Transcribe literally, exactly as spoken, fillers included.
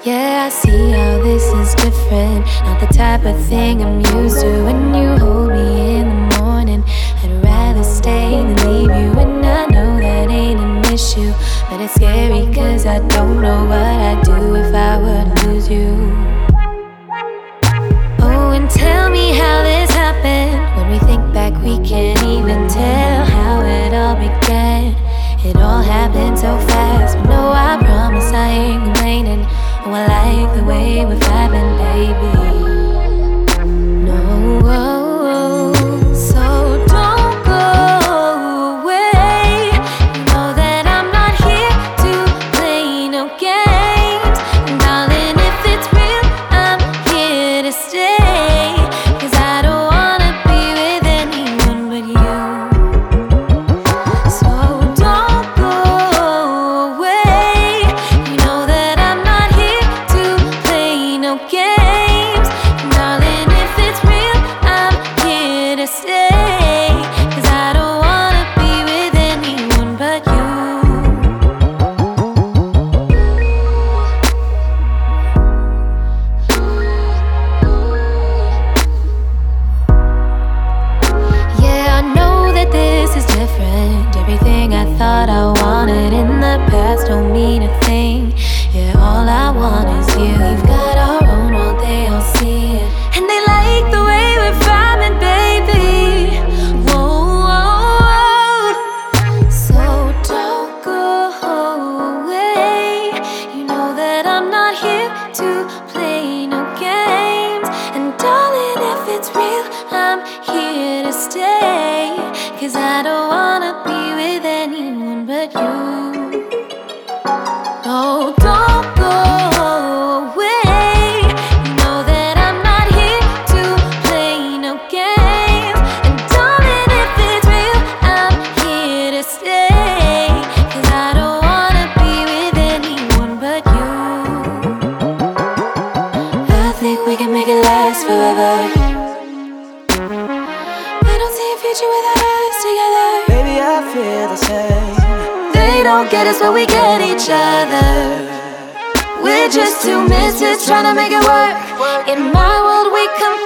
Yeah, I see how this is different. Not the type of thing I'm used to. When you hold me in the morning, I'd rather stay than leave you. And I know that ain't an issue, but it's scary cause I don't know what I'd do if I were to lose you. Oh, and tell me how this happened. When we think back we can't even tell how it all began. It all happened so fast, but no, I promise I ain't complaining. Oh, I like the way we're vibing, baby. No, so don't go away. You know that I'm not here to play no games. And darling, if it's real, I'm here to stay. Cause I don't wanna be with anyone but you. So don't go away. You know that I'm not here to play no games. And darling, if it's real, I'm here to stay. Cause I don't wanna be with anyone but you. Yeah, I know that this is different. Everything I thought I wanted in the past don't mean a thing. Yeah, all I want is you. We've got our own world, they all see it. And they like the way we're vibing, baby. Whoa, whoa, whoa. So don't go away. You know that I'm not here to play no games. And darling, if it's real, I'm here to stay. Cause I don't wanna be with anyone but you. No, don't go away. You know that I'm not here to play no games. And darling, if it's real, I'm here to stay. Cause I don't wanna be with anyone but you. I think we can make it last forever. I don't see a future without us together. Baby, I feel the same. They don't get us, but we get each other. We're just two misfits trying to make it work. In my world we come